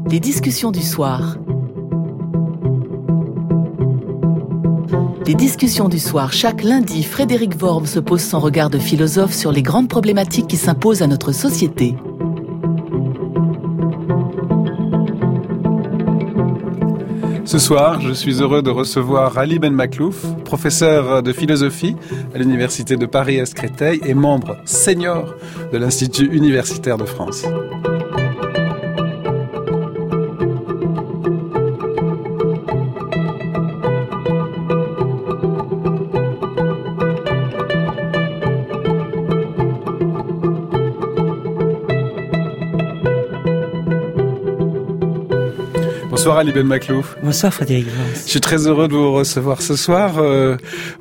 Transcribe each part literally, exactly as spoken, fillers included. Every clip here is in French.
Les discussions du soir. Les discussions du soir. Chaque lundi, Frédéric Worm se pose son regard de philosophe sur les grandes problématiques qui s'imposent à notre société. Ce soir, je suis heureux de recevoir Ali Ben Makhlouf, professeur de philosophie à l'Université de Paris à Créteil et membre senior de l'Institut universitaire de France. Bonsoir Ali Ben Makhlouf. Bonsoir Frédéric Worm. Je suis très heureux de vous recevoir ce soir. Euh,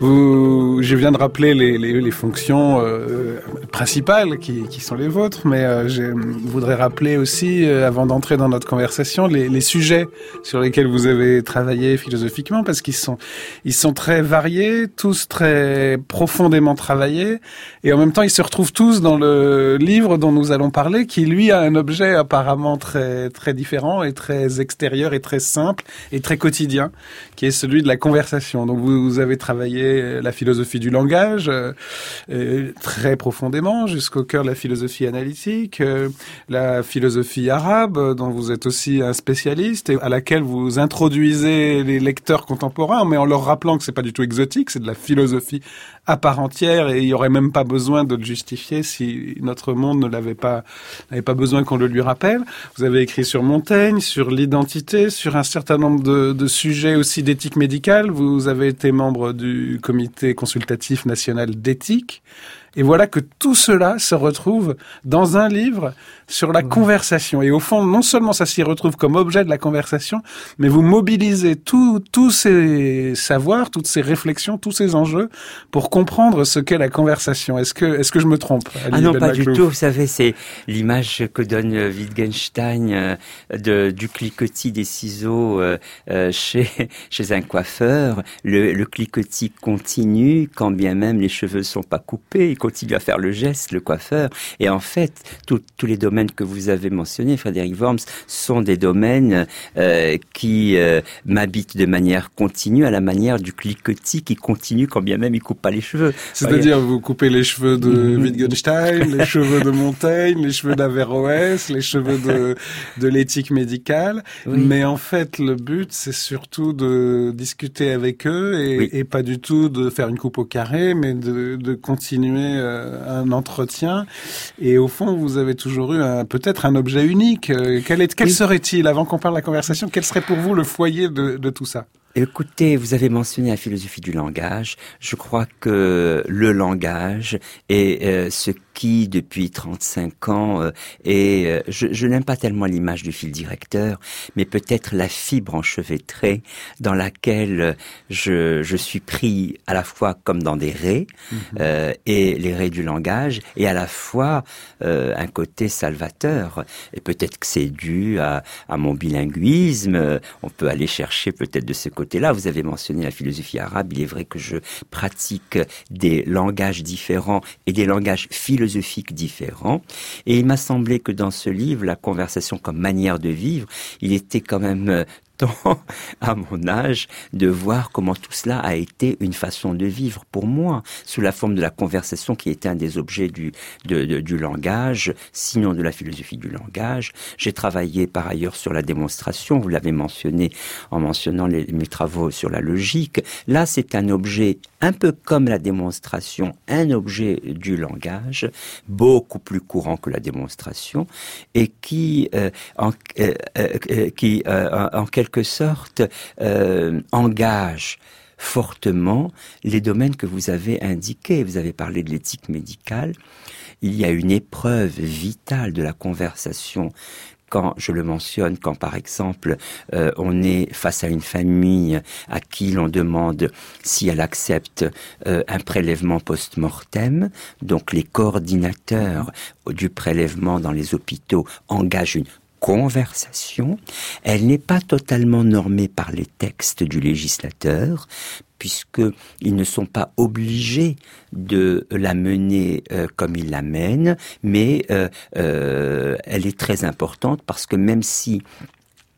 vous, je viens de rappeler les, les, les fonctions euh, principales qui, qui sont les vôtres, mais euh, je voudrais rappeler aussi, euh, avant d'entrer dans notre conversation, les, les sujets sur lesquels vous avez travaillé philosophiquement, parce qu'ils sont, ils sont très variés, tous très profondément travaillés, et en même temps ils se retrouvent tous dans le livre dont nous allons parler, qui lui a un objet apparemment très, très différent et très extérieur et très simple et très quotidien, qui est celui de la conversation. Donc vous, vous avez travaillé la philosophie du langage euh, euh, très profondément, jusqu'au cœur de la philosophie analytique, euh, la philosophie arabe, dont vous êtes aussi un spécialiste, et à laquelle vous introduisez les lecteurs contemporains, mais en leur rappelant que c'est pas du tout exotique, c'est de la philosophie à part entière, et il y aurait même pas besoin de le justifier si notre monde ne l'avait pas, n'avait pas besoin qu'on le lui rappelle. Vous avez écrit sur Montaigne, sur l'identité, sur un certain nombre de, de sujets aussi d'éthique médicale. Vous avez été membre du comité consultatif national d'éthique. Et voilà que tout cela se retrouve dans un livre sur la conversation. Et au fond, non seulement ça s'y retrouve comme objet de la conversation, mais vous mobilisez tous tous ces savoirs, toutes ces réflexions, tous ces enjeux pour comprendre ce qu'est la conversation. Est-ce que, est-ce que je me trompe, Ali Ah non, Ben pas Makhlouf? du tout. Vous savez, c'est l'image que donne Wittgenstein euh, de, du cliquetis des ciseaux euh, euh, chez, chez un coiffeur. Le, le cliquetis continue, quand bien même les cheveux sont pas coupés. Il continue à faire le geste, le coiffeur. Et en fait, tous les domaines que vous avez mentionnés, Frédéric Worm, sont des domaines euh, qui euh, m'habitent de manière continue, à la manière du cliquetis qui continue quand bien même il coupe pas les cheveux. C'est-à-dire, voyez... vous coupez les cheveux de Wittgenstein, les cheveux de Montaigne, les cheveux d'Averroès, les cheveux de, de l'éthique médicale. Oui. Mais en fait, le but, c'est surtout de discuter avec eux et, oui. et pas du tout de faire une coupe au carré, mais de, de continuer un entretien. Et au fond, vous avez toujours eu un, peut-être un objet unique. Quel, est, quel oui. serait-il, avant qu'on parle de la conversation, quel serait pour vous le foyer de, de tout ça ? Écoutez, vous avez mentionné la philosophie du langage. Je crois que le langage est euh, ce qui, depuis trente-cinq ans, euh, est, euh, je, je n'aime pas tellement l'image du fil directeur, mais peut-être la fibre enchevêtrée dans laquelle je, je suis pris à la fois comme dans des raies, mmh. euh, et les raies du langage, et à la fois euh, un côté salvateur. Et peut-être que c'est dû à, à mon bilinguisme. On peut aller chercher peut-être de ce côté-là. Vous avez mentionné la philosophie arabe. Il est vrai que je pratique des langages différents et des langages philosophiques différents. Et il m'a semblé que dans ce livre, la conversation comme manière de vivre, il était quand même temps, à mon âge, de voir comment tout cela a été une façon de vivre pour moi, sous la forme de la conversation qui était un des objets du, de, de, du langage, sinon de la philosophie du langage. J'ai travaillé par ailleurs sur la démonstration, vous l'avez mentionné en mentionnant les, mes travaux sur la logique. Là, c'est un objet, un peu comme la démonstration, un objet du langage, beaucoup plus courant que la démonstration, et qui, euh, en, euh, euh, qui euh, en, en quelque quelque sorte euh, engage fortement les domaines que vous avez indiqués. Vous avez parlé de l'éthique médicale. Il y a une épreuve vitale de la conversation quand, je le mentionne, quand par exemple euh, on est face à une famille à qui l'on demande si elle accepte euh, un prélèvement post-mortem, donc les coordinateurs du prélèvement dans les hôpitaux engagent une conversation, elle n'est pas totalement normée par les textes du législateur, puisqu'ils ne sont pas obligés de la mener euh, comme ils la mènent, mais euh, euh, elle est très importante parce que même si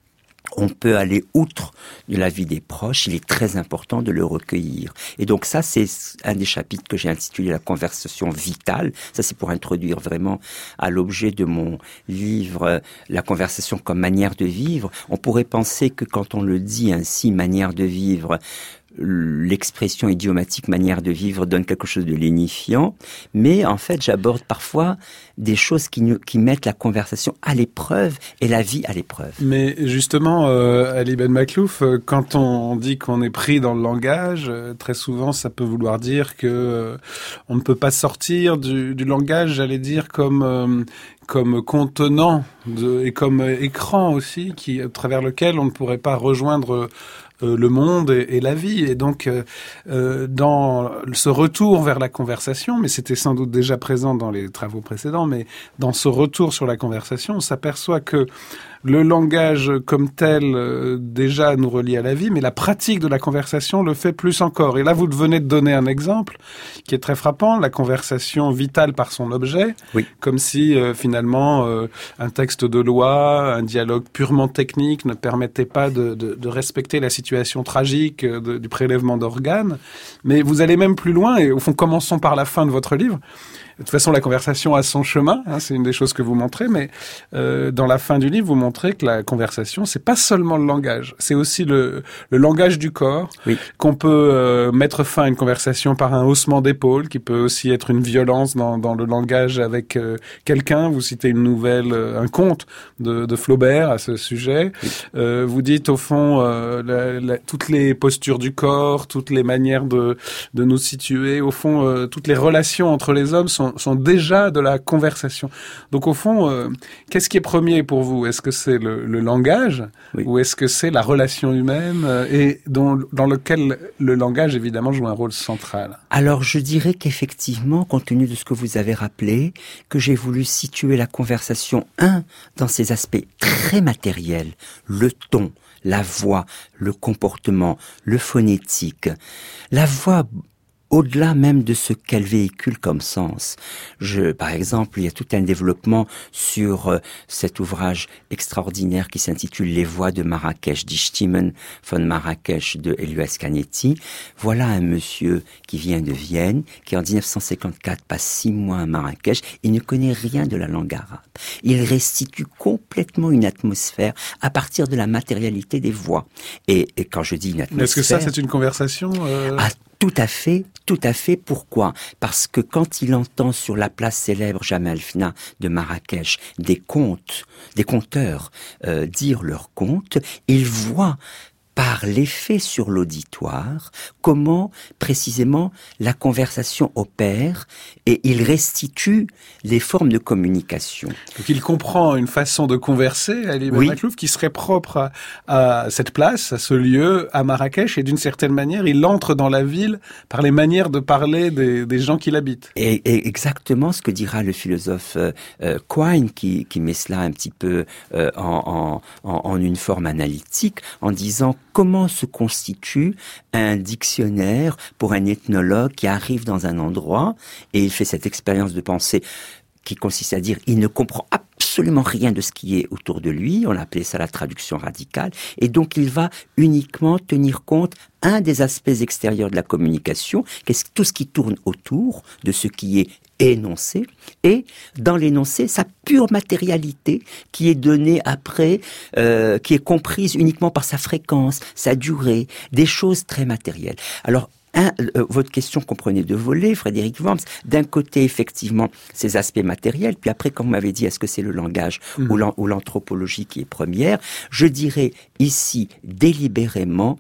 on peut aller outre de la vie des proches, il est très important de le recueillir. Et donc ça, c'est un des chapitres que j'ai intitulé « La conversation vitale ». Ça, c'est pour introduire vraiment à l'objet de mon livre « La conversation comme manière de vivre ». On pourrait penser que quand on le dit ainsi, « manière de vivre », l'expression idiomatique manière de vivre donne quelque chose de lénifiant, mais en fait j'aborde parfois des choses qui, nous, qui mettent la conversation à l'épreuve et la vie à l'épreuve. Mais justement, euh, Ali Ben Maklouf, euh, quand on dit qu'on est pris dans le langage, euh, très souvent ça peut vouloir dire que euh, on ne peut pas sortir du, du langage, j'allais dire comme euh, comme contenant de, et comme écran aussi, qui à travers lequel on ne pourrait pas rejoindre Euh, le monde et, et la vie. Et donc, euh, dans ce retour vers la conversation, mais c'était sans doute déjà présent dans les travaux précédents, mais dans ce retour sur la conversation, on s'aperçoit que le langage comme tel euh, déjà nous relie à la vie, mais la pratique de la conversation le fait plus encore. Et là, vous venez de donner un exemple qui est très frappant, la conversation vitale par son objet, oui. Comme si euh, finalement euh, un texte de loi, un dialogue purement technique ne permettait pas de, de, de respecter la situation tragique de, du prélèvement d'organes. Mais vous allez même plus loin, et au fond, commençons par la fin de votre livre. De toute façon, la conversation a son chemin, hein, c'est une des choses que vous montrez, mais euh, dans la fin du livre, vous montrez que la conversation, c'est pas seulement le langage, c'est aussi le, le langage du corps, oui. Qu'on peut euh, mettre fin à une conversation par un haussement d'épaule, qui peut aussi être une violence dans, dans le langage avec euh, quelqu'un. Vous citez une nouvelle, euh, un conte de, de Flaubert à ce sujet. Oui. Euh, vous dites au fond euh, la, la, toutes les postures du corps, toutes les manières de, de nous situer, au fond euh, toutes les relations entre les hommes sont sont déjà de la conversation. Donc au fond, euh, qu'est-ce qui est premier pour vous? Est-ce que c'est le, le langage, oui. Ou est-ce que c'est la relation humaine euh, et dont, dans lequel le langage évidemment joue un rôle central? Alors je dirais qu'effectivement, compte tenu de ce que vous avez rappelé, que j'ai voulu situer la conversation, un, dans ses aspects très matériels, le ton, la voix, le comportement, le phonétique, la voix au-delà même de ce qu'elle véhicule comme sens. Je, par exemple, il y a tout un développement sur euh, cet ouvrage extraordinaire qui s'intitule Les voix de Marrakech, Die Stimmen von Marrakech de Elias Canetti. Voilà un monsieur qui vient de Vienne, qui en dix-neuf cent cinquante-quatre passe six mois à Marrakech. Il ne connaît rien de la langue arabe. Il restitue complètement une atmosphère à partir de la matérialité des voix. Et, et quand je dis une atmosphère... Est-ce que ça, c'est une conversation euh... ah, tout à fait, tout à fait. Pourquoi? Parce que quand il entend sur la place célèbre Jemaa el-Fna de Marrakech des contes, des conteurs euh, dire leurs contes, il voit par l'effet sur l'auditoire, comment précisément la conversation opère et il restitue les formes de communication. Donc il comprend une façon de converser, Ali Ben oui. Maklouf, qui serait propre à, à cette place, à ce lieu, à Marrakech, et d'une certaine manière, il entre dans la ville par les manières de parler des, des gens qui l'habitent. Et, et exactement ce que dira le philosophe euh, euh, Quine, qui, qui met cela un petit peu euh, en, en, en, en une forme analytique, en disant comment se constitue un dictionnaire pour un ethnologue qui arrive dans un endroit et il fait cette expérience de pensée qui consiste à dire il ne comprend absolument rien de ce qui est autour de lui, on appelait ça la traduction radicale, et donc il va uniquement tenir compte un des aspects extérieurs de la communication, qu'est-ce, tout ce qui tourne autour de ce qui est énoncé, et dans l'énoncé, sa pure matérialité qui est donnée après, euh, qui est comprise uniquement par sa fréquence, sa durée, des choses très matérielles. Alors, Un, euh, votre question comprenait deux volets, Frédéric Worms. D'un côté, effectivement, ces aspects matériels, puis après, quand vous m'avez dit, est-ce que c'est le langage mmh. ou, l'an, ou l'anthropologie qui est première, je dirais ici, délibérément,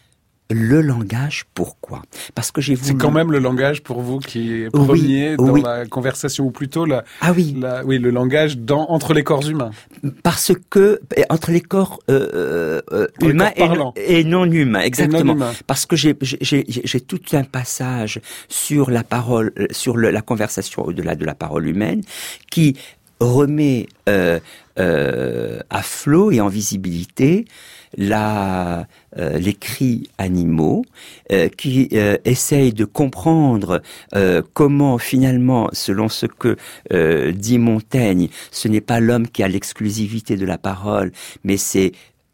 le langage, pourquoi? Parce que j'ai voulu... C'est quand même le langage pour vous qui est premier oui, dans oui. la conversation, ou plutôt la, ah oui. la, oui, le langage dans, entre les corps humains. Parce que, entre les corps euh, euh, humains les corps et, et non humains, exactement. Non humain. Parce que j'ai, j'ai, j'ai, j'ai tout un passage sur la parole, sur le, la conversation au-delà de la parole humaine, qui remet euh, euh, à flot et en visibilité la, euh, les cris animaux, euh, qui euh, essayent de comprendre euh, comment finalement, selon ce que euh, dit Montaigne, ce n'est pas l'homme qui a l'exclusivité de la parole, mais c'est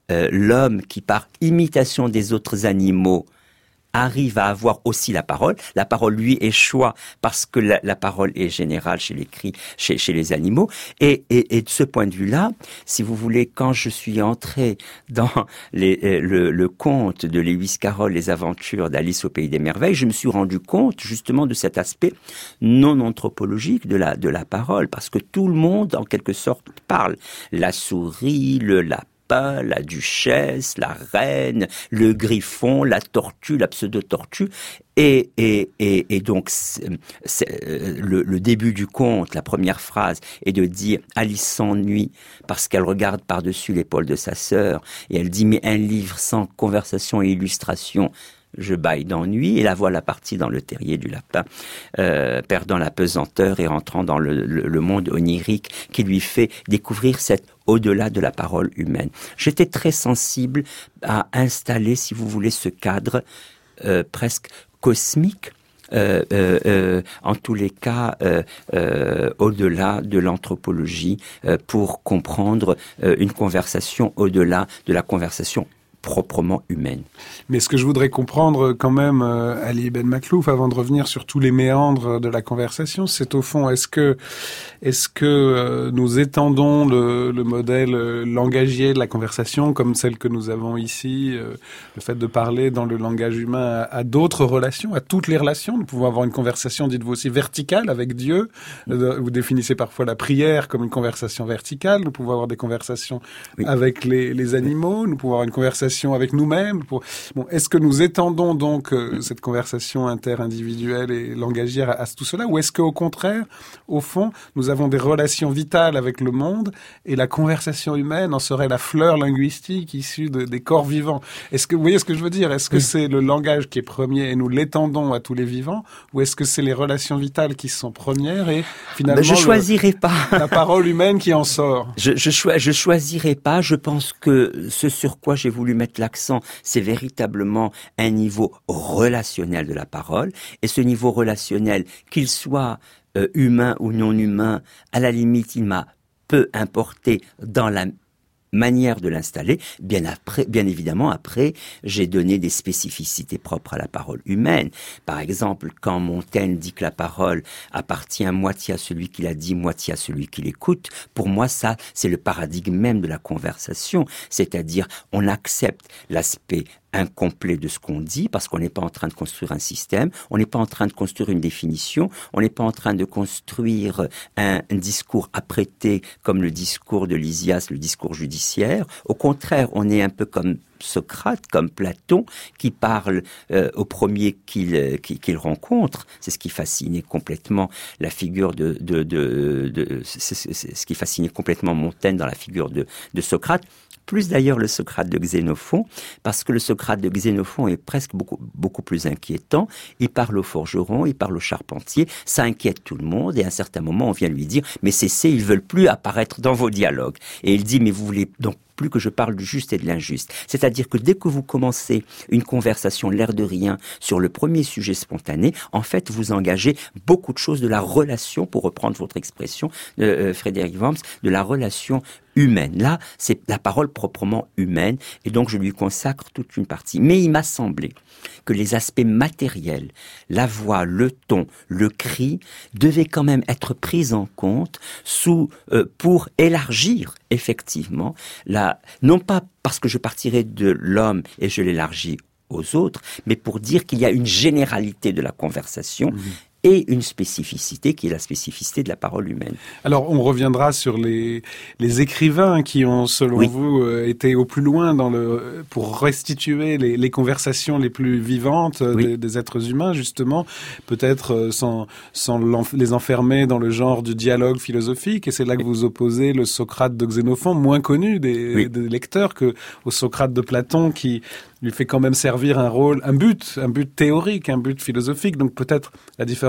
euh, l'homme qui, par imitation des autres animaux, arrive à avoir aussi la parole. La parole, lui, est choix parce que la, la parole est générale chez les cris, chez, chez les animaux. Et, et, et de ce point de vue-là, si vous voulez, quand je suis entré dans les, le, le conte de Lewis Carroll, Les Aventures d'Alice au Pays des Merveilles, je me suis rendu compte justement de cet aspect non anthropologique de la, de la parole, parce que tout le monde, en quelque sorte, parle. La souris, le lapin, la duchesse, la reine, le griffon, la tortue, la pseudo-tortue. Et, et, et, et donc, c'est, c'est, le, le début du conte, la première phrase, est de dire « Alice s'ennuie parce qu'elle regarde par-dessus l'épaule de sa sœur. » Et elle dit « Mais un livre sans conversation et illustration, je bâille d'ennui. » Et la voilà partie dans le terrier du lapin, euh, perdant la pesanteur et rentrant dans le, le, le monde onirique qui lui fait découvrir cette au-delà de la parole humaine. J'étais très sensible à installer, si vous voulez, ce cadre euh, presque cosmique, euh, euh, euh, en tous les cas, euh, euh, au-delà de l'anthropologie, euh, pour comprendre euh, une conversation au-delà de la conversation proprement humaine. Mais ce que je voudrais comprendre quand même, euh, Ali Ben Maklouf, avant de revenir sur tous les méandres de la conversation, c'est au fond, est-ce que est-ce que euh, nous étendons le, le modèle euh, langagier de la conversation, comme celle que nous avons ici, euh, le fait de parler dans le langage humain à, à d'autres relations, à toutes les relations. Nous pouvons avoir une conversation, dites-vous aussi, verticale avec Dieu. Euh, vous définissez parfois la prière comme une conversation verticale. Nous pouvons avoir des conversations oui. avec les, les animaux. Nous pouvons avoir une conversation avec nous-mêmes. Pour... Bon, est-ce que nous étendons donc euh, cette conversation interindividuelle et langagière à, à tout cela, ou est-ce qu'au contraire, au fond, nous avons des relations vitales avec le monde et la conversation humaine en serait la fleur linguistique issue de, des corps vivants? Est-ce que vous voyez ce que je veux dire? Est-ce que oui. c'est le langage qui est premier et nous l'étendons à tous les vivants, ou est-ce que c'est les relations vitales qui sont premières et finalement je choisirais le, pas la parole humaine qui en sort? Je je, cho- je choisirais pas. Je pense que ce sur quoi j'ai voulu mettre l'accent, c'est véritablement un niveau relationnel de la parole. Et ce niveau relationnel, qu'il soit euh, humain ou non humain, à la limite, il m'a peu importé dans la manière de l'installer. Bien après, bien évidemment, après, j'ai donné des spécificités propres à la parole humaine. Par exemple, quand Montaigne dit que la parole appartient moitié à celui qui la dit, moitié à celui qui l'écoute, pour moi, ça, c'est le paradigme même de la conversation. C'est-à-dire, on accepte l'aspect incomplet de ce qu'on dit, parce qu'on n'est pas en train de construire un système, on n'est pas en train de construire une définition, on n'est pas en train de construire un, un discours apprêté comme le discours de Lysias, le discours judiciaire. Au contraire, on est un peu comme Socrate, comme Platon, qui parle euh, au premier qu'il, qu'il, qu'il rencontre. C'est ce qui fascinait complètement la figure de... de, de, de c'est, c'est, c'est ce qui fascinait complètement Montaigne dans la figure de, de Socrate. Plus d'ailleurs le Socrate de Xénophon, parce que le Socrate de Xénophon est presque beaucoup, beaucoup plus inquiétant. Il parle au forgeron, il parle au charpentier, ça inquiète tout le monde, et à un certain moment, on vient lui dire « Mais cessez, ils veulent plus apparaître dans vos dialogues. » Et il dit « Mais vous voulez donc plus que je parle du juste et de l'injuste. » C'est-à-dire que dès que vous commencez une conversation, l'air de rien, sur le premier sujet spontané, en fait, vous engagez beaucoup de choses de la relation, pour reprendre votre expression, euh, Frédéric Worms, de la relation humaine. Là, c'est la parole proprement humaine, et donc je lui consacre toute une partie. Mais il m'a semblé que les aspects matériels, la voix, le ton, le cri, devaient quand même être pris en compte sous, euh, pour élargir effectivement, la, non pas parce que je partirais de l'homme et je l'élargis aux autres, mais pour dire qu'il y a une généralité de la conversation, mmh. et une spécificité qui est la spécificité de la parole humaine. Alors, on reviendra sur les les écrivains qui ont, selon oui. vous, euh, été au plus loin dans le pour restituer les, les conversations les plus vivantes oui. des, des êtres humains, justement, peut-être euh, sans sans les enfermer dans le genre du dialogue philosophique. Et c'est là que vous opposez le Socrate de Xénophon, moins connu des, oui. des lecteurs, que au Socrate de Platon, qui lui fait quand même servir un rôle, un but, un but théorique, un but philosophique. Donc peut-être la différence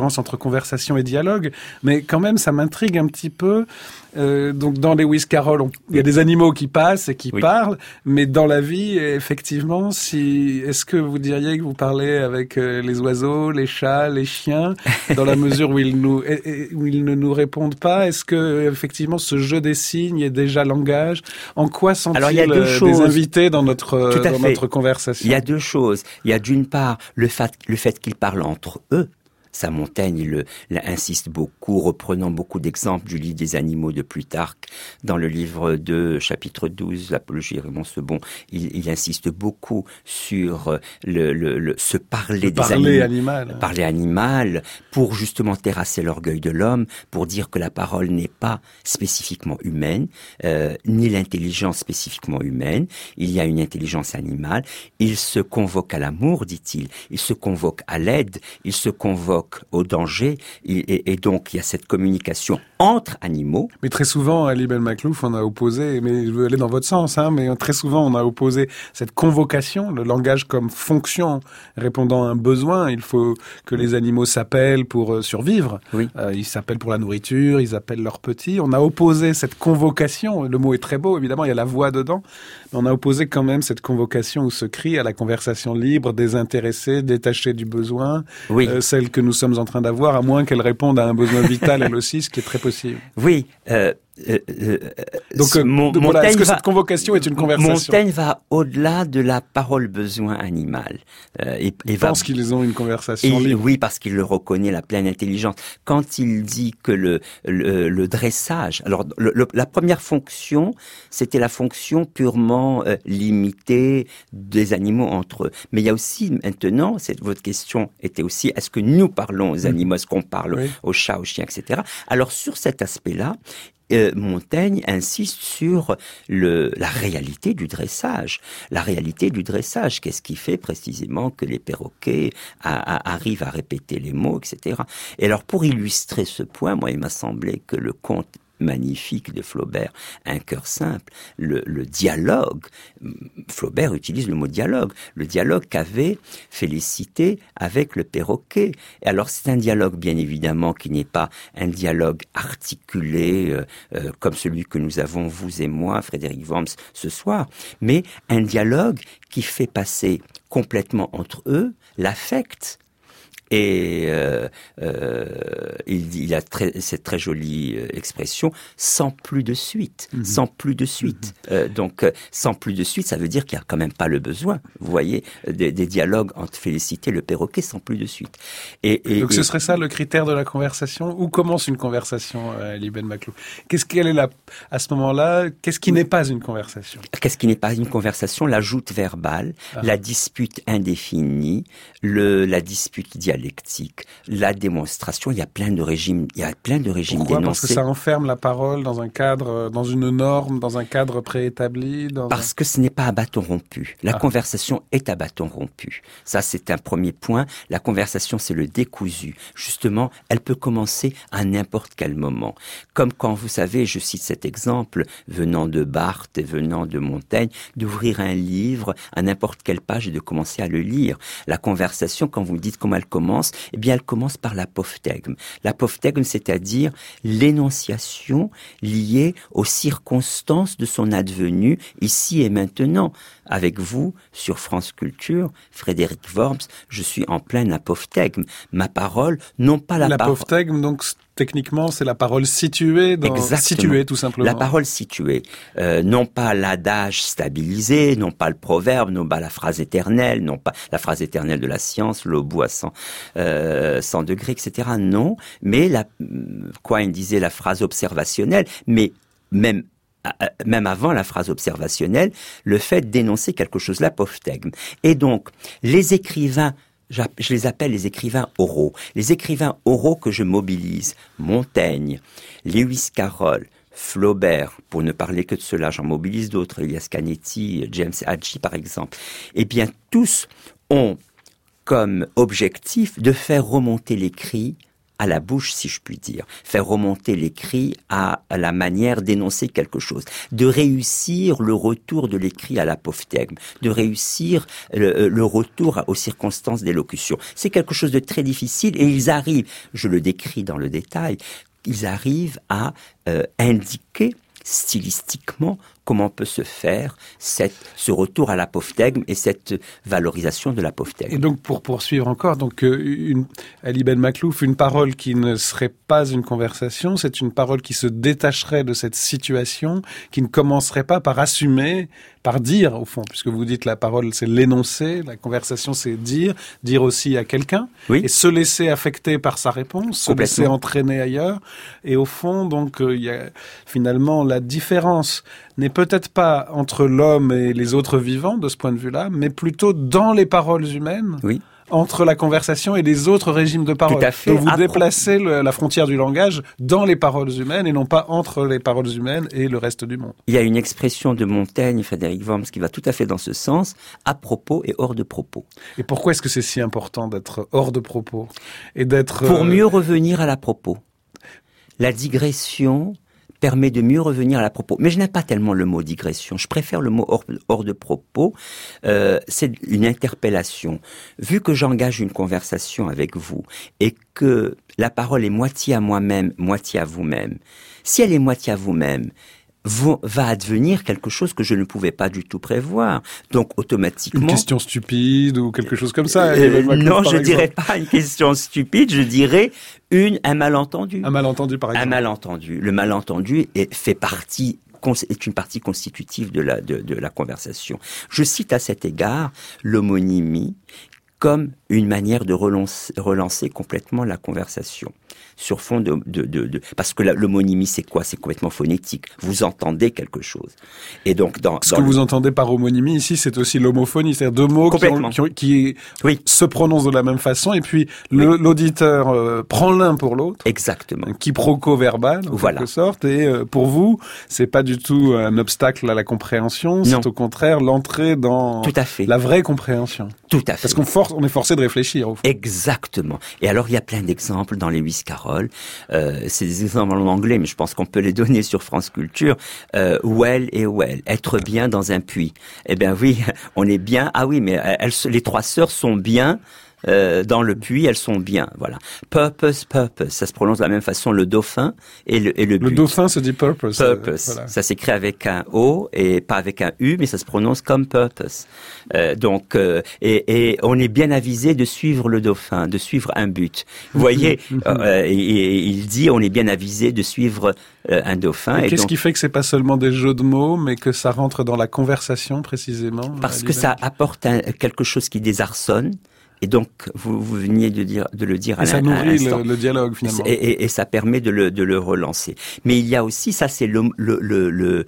différence entre conversation et dialogue, mais quand même, ça m'intrigue un petit peu. Euh, donc, dans Lewis Carroll, on, il y a des animaux qui passent et qui oui. parlent, mais dans la vie, effectivement, si, est-ce que vous diriez que vous parlez avec euh, les oiseaux, les chats, les chiens, dans la mesure où ils nous, et, et, où ils ne nous répondent pas? Est-ce que, effectivement, ce jeu des signes est déjà langage? En quoi sont-ils Alors, il y a deux euh, des invités dans notre, euh, dans notre conversation? Il y a deux choses. Il y a d'une part le fait, le fait qu'ils parlent entre eux. Ça, Montaigne, il, le, il insiste beaucoup, reprenant beaucoup d'exemples du livre des animaux de Plutarque. Dans le livre deux, chapitre douze, l'Apologie Raymond Sebon, il, il insiste beaucoup sur le, le, le se parler le des parler animaux. Animal. Parler animal, pour justement terrasser l'orgueil de l'homme, pour dire que la parole n'est pas spécifiquement humaine, euh, ni l'intelligence spécifiquement humaine. Il y a une intelligence animale. Il se convoque à l'amour, dit-il. Il se convoque à l'aide. Il se convoque au danger, et, et, et donc il y a cette communication entre animaux. Mais très souvent, Ali Ben Maklouf, on a opposé, mais je veux aller dans votre sens, hein, mais très souvent on a opposé cette convocation, le langage comme fonction répondant à un besoin. Il faut que les animaux s'appellent pour euh, survivre. Oui. Euh, ils s'appellent pour la nourriture, ils appellent leurs petits. On a opposé cette convocation, le mot est très beau, évidemment, il y a la voix dedans, mais on a opposé quand même cette convocation ou ce cri à la conversation libre, désintéressée, détachée du besoin, oui. euh, celle que nous sommes en train d'avoir, à moins qu'elle réponde à un besoin vital, elle aussi, ce qui est très possible. Oui. Euh, euh, euh, donc, euh, mon, donc voilà, est-ce que va, cette convocation est une conversation? Montaigne va au-delà de la parole-besoin animale. Euh, et, et pense va, qu'ils ont une conversation et, libre. Oui, parce qu'il le reconnaît, la pleine intelligence. Quand il dit que le, le, le dressage... Alors, le, le, la première fonction, c'était la fonction purement euh, limitée des animaux entre eux. Mais il y a aussi, maintenant, cette, votre question était aussi, est-ce que nous parlons aux animaux? Est-ce qu'on parle oui. aux chats, aux chiens, et cetera. Alors, sur cet aspect-là, Euh, Montaigne insiste sur le, la réalité du dressage. La réalité du dressage, qu'est-ce qui fait précisément que les perroquets a, a, arrivent à répéter les mots, et cetera. Et alors, pour illustrer ce point, moi, il m'a semblé que le conte magnifique de Flaubert, Un cœur simple, le, le dialogue, Flaubert utilise le mot dialogue, le dialogue qu'avait Félicité avec le perroquet. Et alors c'est un dialogue bien évidemment qui n'est pas un dialogue articulé euh, euh, comme celui que nous avons, vous et moi, Frédéric Worms, ce soir, mais un dialogue qui fait passer complètement entre eux l'affect. Et euh, euh, il, il a très, cette très jolie euh, expression, sans plus de suite, mmh. sans plus de suite. Mmh. Euh, donc, euh, sans plus de suite, ça veut dire qu'il n'y a quand même pas le besoin, vous voyez, des, des dialogues entre Félicité et le perroquet, sans plus de suite. Et, et, donc, ce et... serait ça le critère de la conversation? Où commence une conversation, euh, Ali Ben Maklouf? Qu'est-ce qu'elle est là, à ce moment-là, qu'est-ce qui n'est pas une conversation? Qu'est-ce qui n'est pas une conversation? La joute verbale, ah. la dispute indéfinie, le, la dispute dialectique, la démonstration, il y a plein de régimes, il y a plein de régimes Pourquoi? dénoncés. Parce que ça enferme la parole dans un cadre, dans une norme, dans un cadre préétabli. Dans Parce un... que ce n'est pas à bâton rompu. La ah. conversation est à bâton rompu. Ça, c'est un premier point. La conversation, c'est le décousu. Justement, elle peut commencer à n'importe quel moment. Comme quand, vous savez, je cite cet exemple, venant de Barthes et venant de Montaigne, d'ouvrir un livre à n'importe quelle page et de commencer à le lire. La conversation, quand vous me dites comment elle commence, eh bien, elle commence par l'apophthegme. L'apophthegme, c'est-à-dire l'énonciation liée aux circonstances de son advenu, ici et maintenant. Avec vous, sur France Culture, Frédéric Worms, je suis en plein apophthegme. Ma parole, non pas la parole... L'apophthegme, donc, techniquement, c'est la parole située, dans... située, tout simplement. La parole située. Euh, non pas l'adage stabilisé, non pas le proverbe, non pas la phrase éternelle, non pas la phrase éternelle de la science, l'eau bout à cent, euh, cent degrés, et cetera. Non, mais la, quoi, il disait la phrase observationnelle, mais même même avant la phrase observationnelle, le fait d'énoncer quelque chose, l'apophthegme. Et donc, les écrivains, je les appelle les écrivains oraux, les écrivains oraux que je mobilise, Montaigne, Lewis Carroll, Flaubert, pour ne parler que de cela, j'en mobilise d'autres, Elias Canetti, James Hadji par exemple, eh bien tous ont comme objectif de faire remonter les cris à la bouche, si je puis dire, faire remonter l'écrit à, à la manière d'énoncer quelque chose, de réussir le retour de l'écrit à l'apophthegme, de réussir le, le retour aux circonstances d'élocution. C'est quelque chose de très difficile et ils arrivent, je le décris dans le détail, ils arrivent à euh, indiquer stylistiquement comment peut se faire cette, ce retour à l'apophthegme et cette valorisation de l'apophthegme. Et donc, pour poursuivre encore, donc, une, Ali Ben Maklouf, une parole qui ne serait pas une conversation, c'est une parole qui se détacherait de cette situation, qui ne commencerait pas par assumer, par dire, au fond, puisque vous dites la parole, c'est l'énoncé, la conversation, c'est dire, dire aussi à quelqu'un, oui. et se laisser affecter par sa réponse, se laisser entraîner ailleurs. Et au fond, donc, il euh, y a finalement la différence n'est peut-être pas entre l'homme et les autres vivants, de ce point de vue-là, mais plutôt dans les paroles humaines, oui. entre la conversation et les autres régimes de parole. Tout à fait. Donc vous Appro- déplacez le, la frontière du langage dans les paroles humaines et non pas entre les paroles humaines et le reste du monde. Il y a une expression de Montaigne, Frédéric Worms, qui va tout à fait dans ce sens, à propos et hors de propos. Et pourquoi est-ce que c'est si important d'être hors de propos et d'être... Pour mieux revenir à la propos. La digression permet de mieux revenir à la propos. Mais je n'aime pas tellement le mot digression. Je préfère le mot hors, hors de propos. Euh, c'est une interpellation. Vu que j'engage une conversation avec vous et que la parole est moitié à moi-même, moitié à vous-même, si elle est moitié à vous-même, vous, va advenir quelque chose que je ne pouvais pas du tout prévoir. Donc, automatiquement... Une question stupide ou quelque chose comme ça. Euh, non, je dirais pas une question stupide, je dirais une, un malentendu. Un malentendu, par exemple. Un malentendu. Le malentendu est, fait partie, est une partie constitutive de la, de, de la conversation. Je cite à cet égard l'homonymie comme une manière de relancer, relancer complètement la conversation. Sur fond de, de, de, de parce que la, l'homonymie c'est quoi? C'est complètement phonétique. Vous entendez quelque chose. Et donc dans ce dans que le... vous entendez par homonynie ici, c'est aussi l'homophonie, c'est-à-dire deux mots qui, ont, qui, ont, qui oui. se prononcent de la même façon et puis le, oui. l'auditeur euh, prend l'un pour l'autre. Exactement. Un quiproquo verbal en voilà. quelque sorte. Et euh, pour vous, c'est pas du tout un obstacle à la compréhension. C'est non. au contraire l'entrée dans tout à fait. la vraie compréhension. Tout à fait. Parce qu'on force, on est forcé de réfléchir. Au fond. Exactement. Et alors il y a plein d'exemples dans les Lewis Carroll. Euh, c'est des exemples en anglais, mais je pense qu'on peut les donner sur France Culture. Euh, well et well, être bien dans un puits. Eh bien oui, on est bien. Ah oui, mais elles, les trois sœurs sont bien. Euh, dans le puits, elles sont bien, voilà. Purpose, purpose, ça se prononce de la même façon, le dauphin et le, et le but. Le dauphin se dit purpose. Purpose, euh, voilà. Ça s'écrit avec un O et pas avec un U, mais ça se prononce comme purpose. Euh, donc, euh, et, et on est bien avisé de suivre le dauphin, de suivre un but. Vous voyez, euh, et, et il dit, on est bien avisé de suivre euh, un dauphin. Et, et qu'est-ce donc, qui fait que c'est pas seulement des jeux de mots, mais que ça rentre dans la conversation précisément? Parce que ça apporte un, quelque chose qui désarçonne. Et donc, vous, vous veniez de dire, de le dire et à ça l'instant. nourrit le, le dialogue, finalement. Et, et, et ça permet de le, de le relancer. Mais il y a aussi, ça c'est le, le, le, le,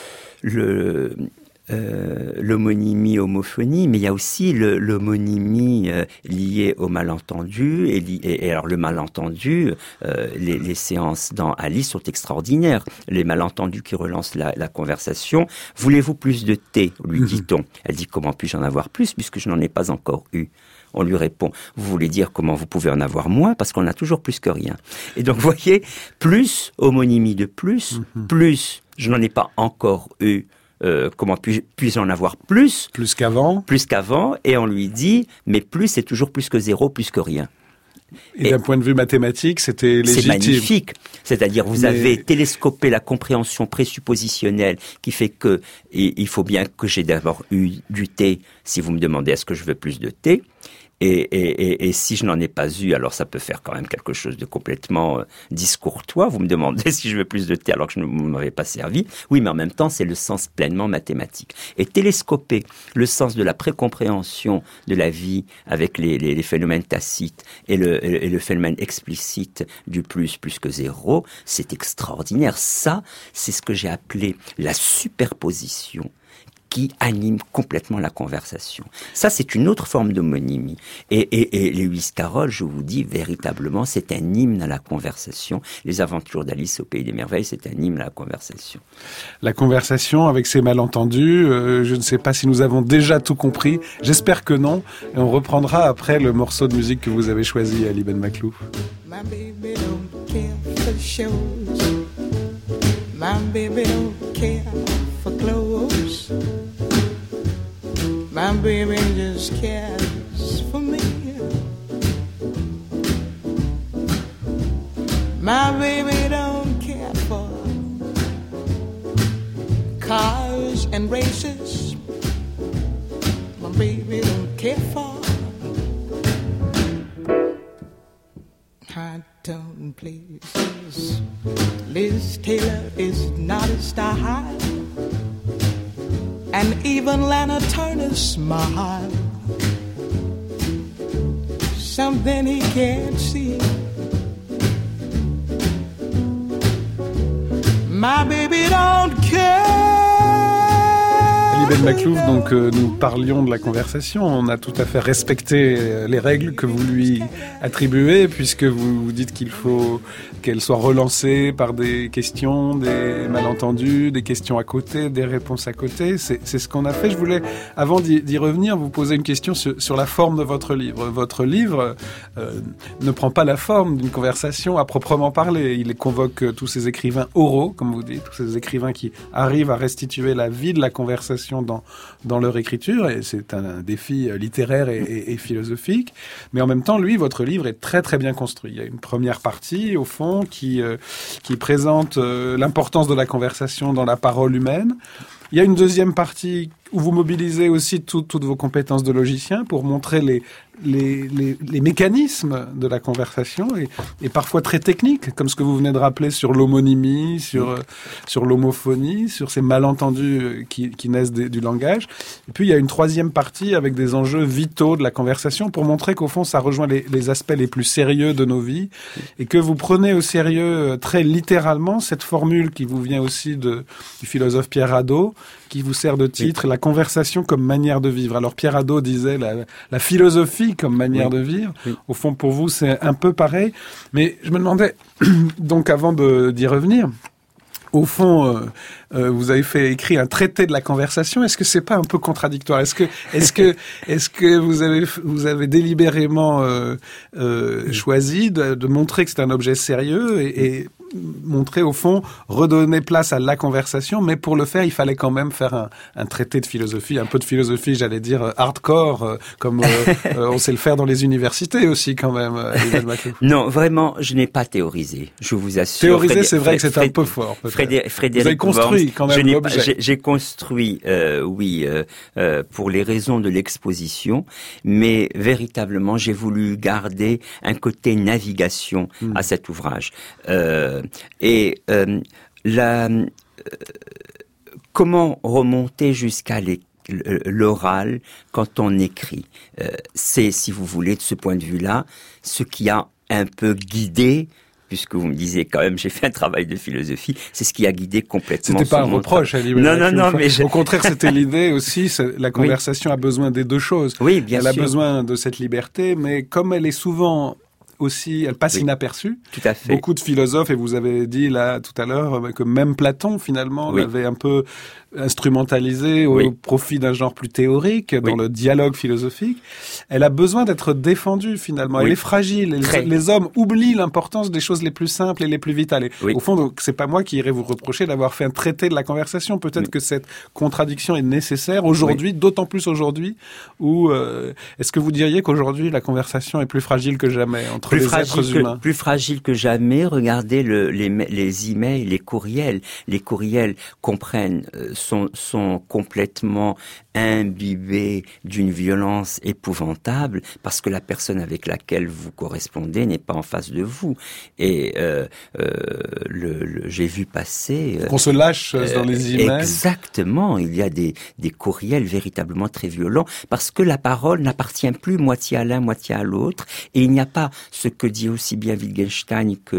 le euh, l'homonymie, homophonie, mais il y a aussi le, l'homonymie euh, liée au malentendu. Et, li, et, et alors le malentendu, euh, les, les séances dans Alice sont extraordinaires. Les malentendus qui relancent la, la conversation. Voulez-vous plus de thé, lui dit-on. Elle dit, comment puis-je en avoir plus puisque je n'en ai pas encore eu? On lui répond, vous voulez dire comment vous pouvez en avoir moins parce qu'on a toujours plus que rien. Et donc, vous voyez, plus homonymie de plus, mm-hmm. plus je n'en ai pas encore eu, euh, comment puis-je, puis-je en avoir plus? Plus qu'avant. Plus qu'avant, et on lui dit, mais plus c'est toujours plus que zéro, plus que rien. Et, et d'un point de vue mathématique, c'était légitime. C'est magnifique. C'est-à-dire, vous mais... avez télescopé la compréhension présuppositionnelle qui fait que, et il faut bien que j'ai d'abord eu du thé, si vous me demandez est-ce que je veux plus de thé. Et, et, et, et si je n'en ai pas eu, alors ça peut faire quand même quelque chose de complètement euh, discourtois. Vous me demandez si je veux plus de thé alors que je ne m'avais pas servi. Oui, mais en même temps, c'est le sens pleinement mathématique. Et télescoper le sens de la précompréhension de la vie avec les, les, les phénomènes tacites et le, et le phénomène explicite du plus, plus que zéro, c'est extraordinaire. Ça, c'est ce que j'ai appelé la superposition qui anime complètement la conversation. Ça, c'est une autre forme d'homonymie. Et, et, et Lewis Carroll, je vous dis, véritablement, c'est un hymne à la conversation. Les aventures d'Alice au Pays des Merveilles, c'est un hymne à la conversation. La conversation avec ses malentendus, euh, je ne sais pas si nous avons déjà tout compris. J'espère que non. Et on reprendra après le morceau de musique que vous avez choisi, Ali Ben Maklouf. My baby don't care for shows. My baby don't care for clothes. My baby just cares for me. My baby don't care for cars and races. My baby don't care for high-tone places. Liz Taylor is not a star, and even Lana Turner's smile, something he can't see. My baby don't care. Ali Ben Maklouf, donc euh, nous parlions de la conversation. On a tout à fait respecté les règles que vous lui attribuez, puisque vous, vous dites qu'il faut qu'elle soit relancée par des questions, des malentendus, des questions à côté, des réponses à côté. C'est, c'est ce qu'on a fait. Je voulais, avant d'y, d'y revenir, vous poser une question sur, sur la forme de votre livre. Votre livre euh, ne prend pas la forme d'une conversation à proprement parler. Il convoque tous ces écrivains oraux, comme vous dites, tous ces écrivains qui arrivent à restituer la vie de la conversation dans, dans leur écriture, et c'est un, un défi littéraire et, et, et philosophique. Mais en même temps, lui, votre livre est très très bien construit. Il y a une première partie, au fond, qui, euh, qui présente euh, l'importance de la conversation dans la parole humaine. Il y a une deuxième partie où vous mobilisez aussi tout, toutes vos compétences de logicien pour montrer les, les, les, les mécanismes de la conversation, et, et parfois très techniques, comme ce que vous venez de rappeler sur l'homonymie, sur, euh, sur l'homophonie, sur ces malentendus qui, qui naissent des, du langage. Et puis il y a une troisième partie avec des enjeux vitaux de la conversation pour montrer qu'au fond ça rejoint les, les aspects les plus sérieux de nos vies, et que vous prenez au sérieux très littéralement cette formule qui vous vient aussi de, du philosophe Pierre Hadot, qui vous sert de titre, oui. La conversation comme manière de vivre. Alors Pierre Hadot disait la, la philosophie comme manière oui. de vivre. Oui. Au fond, pour vous, c'est un peu pareil. Mais je me demandais, donc avant de, d'y revenir, au fond, euh, euh, vous avez fait écrire un traité de la conversation. Est-ce que c'est pas un peu contradictoire ? Est-ce que, est-ce que, est-ce que vous avez, vous avez délibérément euh, euh, choisi de, de montrer que c'est un objet sérieux et, et montrer au fond, redonner place à la conversation, mais pour le faire, il fallait quand même faire un, un traité de philosophie, un peu de philosophie, j'allais dire hardcore, euh, comme euh, euh, on sait le faire dans les universités aussi quand même. Euh, non, vraiment, je n'ai pas théorisé, je vous assure. Théoriser, Frédé- c'est vrai que c'est Frédé- un peu fort. Frédé- Frédéric vous avez construit Worms, quand même je n'ai l'objet. pas, j'ai, j'ai construit, euh, oui, euh, euh, pour les raisons de l'exposition, mais véritablement, j'ai voulu garder un côté navigation mmh. à cet ouvrage. Euh, et euh, la, euh, comment remonter jusqu'à les, l'oral quand on écrit, euh, c'est, si vous voulez, de ce point de vue-là, ce qui a un peu guidé, puisque vous me disiez quand même, j'ai fait un travail de philosophie, c'est ce qui a guidé complètement. C'était pas un reproche, Ali. Non, non, non, mais je... au contraire, c'était l'idée aussi. La conversation oui. a besoin des deux choses. Oui, bien elle sûr. Elle a besoin de cette liberté, mais comme elle est souvent aussi, elle passe oui. inaperçue. Tout à fait. Beaucoup de philosophes, et vous avez dit là tout à l'heure que même Platon finalement oui. l'avait un peu instrumentalisée au oui. profit d'un genre plus théorique dans oui. le dialogue philosophique. Elle a besoin d'être défendue finalement. Oui. Elle est fragile. Les, les hommes oublient l'importance des choses les plus simples et les plus vitales. Et oui. au fond, donc, c'est pas moi qui irais vous reprocher d'avoir fait un traité de la conversation. Peut-être oui. que cette contradiction est nécessaire aujourd'hui, oui. d'autant plus aujourd'hui, où euh, est-ce que vous diriez qu'aujourd'hui la conversation est plus fragile que jamais entre plus les fragile êtres que, humains? Plus fragile que jamais. Regardez le, les, les emails, les courriels. Les courriels comprennent euh, Sont, sont complètement imbibés d'une violence épouvantable parce que la personne avec laquelle vous correspondez n'est pas en face de vous. Et euh, euh, le, le, j'ai vu passer... Qu'on se lâche euh, dans les emails. Exactement. Il y a des, des courriels véritablement très violents parce que la parole n'appartient plus moitié à l'un, moitié à l'autre. Et il n'y a pas ce que dit aussi bien Wittgenstein que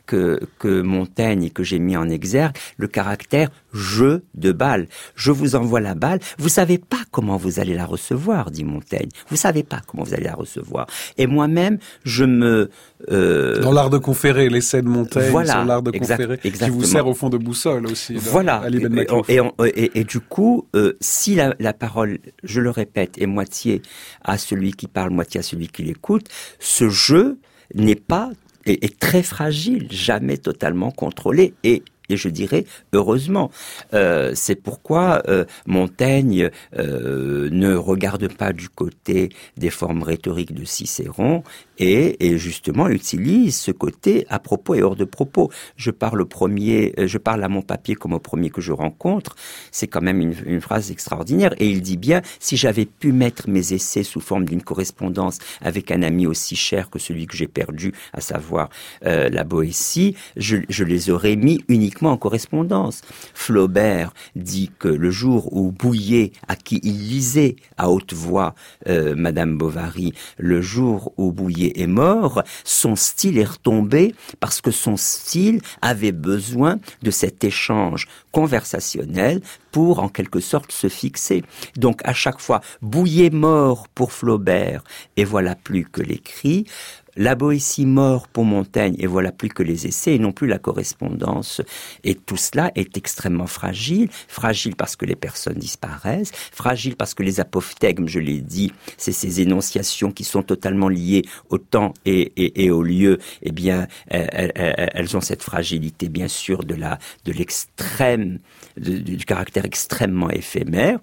que, que Montaigne et que j'ai mis en exergue, le caractère jeu de balle. Je vous envoie la balle, vous savez pas comment vous allez la recevoir, dit Montaigne. Vous savez pas comment vous allez la recevoir. Et moi-même, je me... Euh... Dans l'art de conférer, l'essai de Montaigne voilà, sur l'art de exact, conférer, exactement. qui vous sert au fond de boussole aussi. Voilà. Ali Ben Maklouf. Et, et, et, et du coup, euh, si la, la parole, je le répète, est moitié à celui qui parle, moitié à celui qui l'écoute, ce jeu n'est pas, est, est très fragile, jamais totalement contrôlé et Et je dirais heureusement. Euh, c'est pourquoi euh, Montaigne euh, ne regarde pas du côté des formes rhétoriques de Cicéron et, et justement utilise ce côté à propos et hors de propos. Je parle au premier, je parle à mon papier comme au premier que je rencontre. C'est quand même une, une phrase extraordinaire. Et il dit bien, si j'avais pu mettre mes essais sous forme d'une correspondance avec un ami aussi cher que celui que j'ai perdu, à savoir euh, la Boétie, je, je les aurais mis uniquement en correspondance. Flaubert dit que le jour où Bouillet, à qui il lisait à haute voix euh, Madame Bovary, le jour où Bouillet est mort, son style est retombé parce que son style avait besoin de cet échange conversationnel pour en quelque sorte se fixer. Donc à chaque fois, Bouillet mort pour Flaubert et voilà plus que l'écrit, la Boétie mort pour Montaigne et voilà plus que les essais et non plus la correspondance. Et tout cela est extrêmement fragile. Fragile parce que les personnes disparaissent. Fragile parce que les apophthegmes, je l'ai dit, c'est ces énonciations qui sont totalement liées au temps et, et, et au lieu. Eh bien, elles, elles, elles ont cette fragilité, bien sûr, de la, de l'extrême, de, du caractère extrêmement éphémère.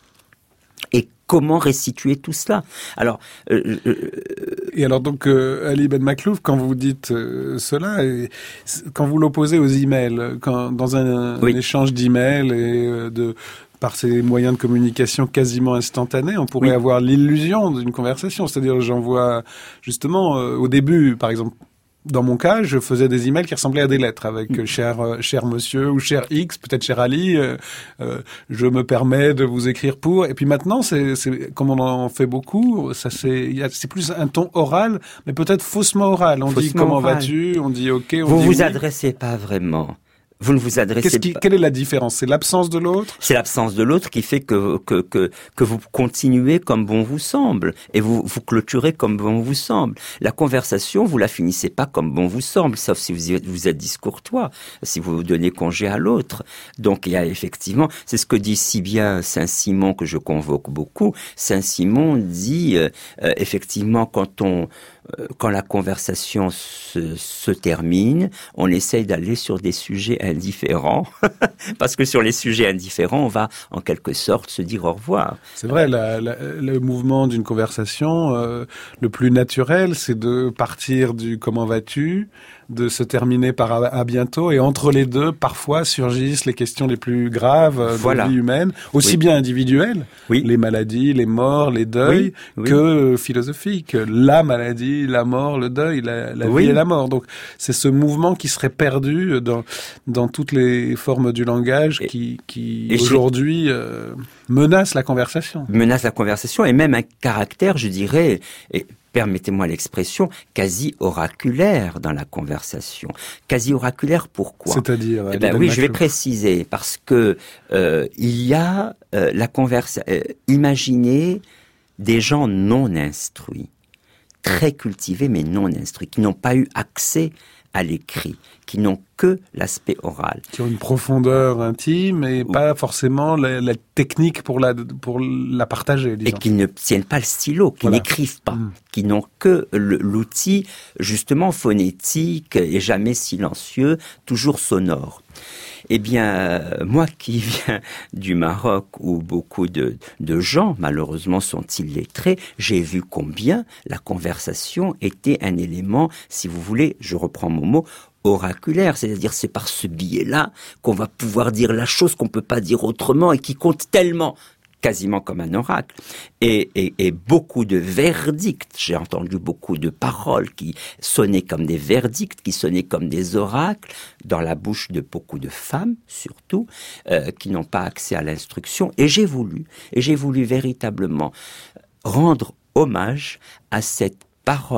Et comment restituer tout cela? Alors, euh, euh, et alors donc euh, Ali Ben Maklouf, quand vous dites euh, cela, et, quand vous l'opposez aux emails, quand dans un, oui. un échange d'emails et euh, de par ces moyens de communication quasiment instantanés, on pourrait oui. avoir l'illusion d'une conversation. C'est-à-dire, j'envoie justement euh, au début, par exemple. Dans mon cas, je faisais des emails qui ressemblaient à des lettres avec euh, cher, euh, cher monsieur ou cher X, peut-être cher Ali, euh, euh, je me permets de vous écrire pour. Et puis maintenant, c'est, c'est comme on en fait beaucoup, ça c'est, y a, c'est plus un ton oral, mais peut-être faussement oral. On faussement dit comment oral. Vas-tu, on dit ok, on vous dit vous oui. adressez pas vraiment. Vous ne vous adressez Qu'est-ce qui, pas. Quelle est la différence? C'est l'absence de l'autre? C'est l'absence de l'autre qui fait que, que, que, que vous continuez comme bon vous semble. Et vous, vous clôturez comme bon vous semble. La conversation, vous la finissez pas comme bon vous semble, sauf si vous êtes, vous êtes discourtois, si vous donnez congé à l'autre. Donc il y a effectivement, c'est ce que dit si bien Saint-Simon que je convoque beaucoup. Saint-Simon dit, euh, euh, effectivement, quand on, quand la conversation se, se termine, on essaye d'aller sur des sujets indifférents, parce que sur les sujets indifférents, on va en quelque sorte se dire au revoir. C'est vrai, la, la, le mouvement d'une conversation, euh, le plus naturel, c'est de partir du « comment vas-tu ?» de se terminer par à, à bientôt, et entre les deux, parfois surgissent les questions les plus graves euh, voilà. de la vie humaine, aussi oui. bien individuelles, oui. les maladies, les morts, les deuils, oui. Oui. que philosophiques, la maladie, la mort, le deuil, la, la oui. vie et la mort. Donc c'est ce mouvement qui serait perdu dans dans toutes les formes du langage et, qui qui et aujourd'hui euh, menace la conversation. Menace la conversation et même un caractère, je dirais. Et permettez-moi l'expression, quasi oraculaire dans la conversation. Quasi oraculaire, pourquoi? C'est-à-dire eh ben, oui, je vais préciser, parce que euh, il y a euh, la conversation. Euh, imaginez des gens non instruits, très cultivés mais non instruits, qui n'ont pas eu accès à l'écrit, qui n'ont que l'aspect oral. Qui ont une profondeur intime et pas forcément la, la technique pour la, pour la partager, disons. Et qui ne tiennent pas le stylo, qui voilà. n'écrivent pas, mmh. qui n'ont que le, l'outil, justement, phonétique et jamais silencieux, toujours sonore. Eh bien, moi qui viens du Maroc où beaucoup de, de gens, malheureusement, sont illettrés, j'ai vu combien la conversation était un élément, si vous voulez, je reprends mon mot, oraculaire, c'est-à-dire c'est par ce biais-là qu'on va pouvoir dire la chose qu'on peut pas dire autrement et qui compte tellement, quasiment comme un oracle. Et, et, et beaucoup de verdicts, j'ai entendu beaucoup de paroles qui sonnaient comme des verdicts, qui sonnaient comme des oracles, dans la bouche de beaucoup de femmes, surtout, euh, qui n'ont pas accès à l'instruction. Et j'ai voulu, et j'ai voulu véritablement rendre hommage à cette parole